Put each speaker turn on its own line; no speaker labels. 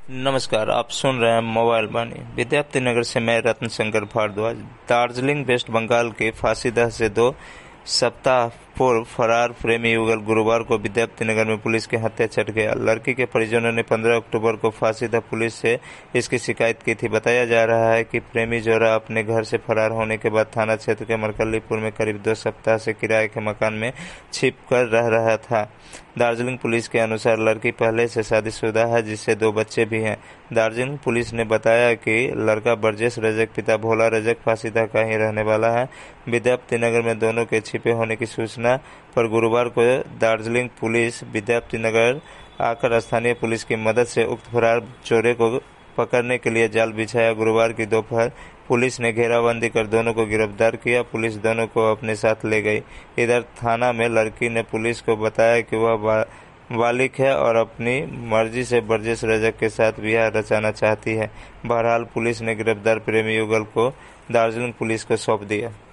नमस्कार, आप सुन रहे हैं मोबाइल वाणी। विद्यार्थी नगर से मैं रत्न शंकर भारद्वाज। दार्जिलिंग वेस्ट बंगाल के फांसीदह से 2 सप्ताह पूर्व फरार प्रेमी युगल गुरुवार को विद्यार्थी नगर में पुलिस के हत्या चढ़ गया। लड़की के परिजनों ने 15 अक्टूबर को फांसीदह पुलिस से इसकी शिकायत की थी। बताया जा रहा है कि प्रेमी जोड़ा अपने घर से फरार होने के बाद थाना क्षेत्र के मरकल्लीपुर में करीब 2 सप्ताह से किराए के मकान में छिप कर रह रहा था। दार्जिलिंग पुलिस के अनुसार लड़की पहले से शादीशुदा है, जिससे 2 बच्चे भी हैं। दार्जिलिंग पुलिस ने बताया कि लड़का ब्रजेश रजक पिता भोला रजक फांसीदह का ही रहने वाला है। विद्यार्थी नगर में दोनों के छिपे होने की सूचना पर गुरुवार को दार्जिलिंग पुलिस विद्यार्थी नगर आकर स्थानीय पुलिस की मदद से उक्त फरार चोरे को पकड़ने के लिए जाल बिछाया। गुरुवार की दोपहर पुलिस ने घेराबंदी कर दोनों को गिरफ्तार किया। पुलिस दोनों को अपने साथ ले गई। इधर थाना में लड़की ने पुलिस को बताया कि वह बालिग है और अपनी मर्जी से ब्रजेश रजक के साथ ब्याह रचाना चाहती है। बहरहाल पुलिस ने गिरफ्तार प्रेमी युगल को दार्जिलिंग पुलिस को सौंप दिया।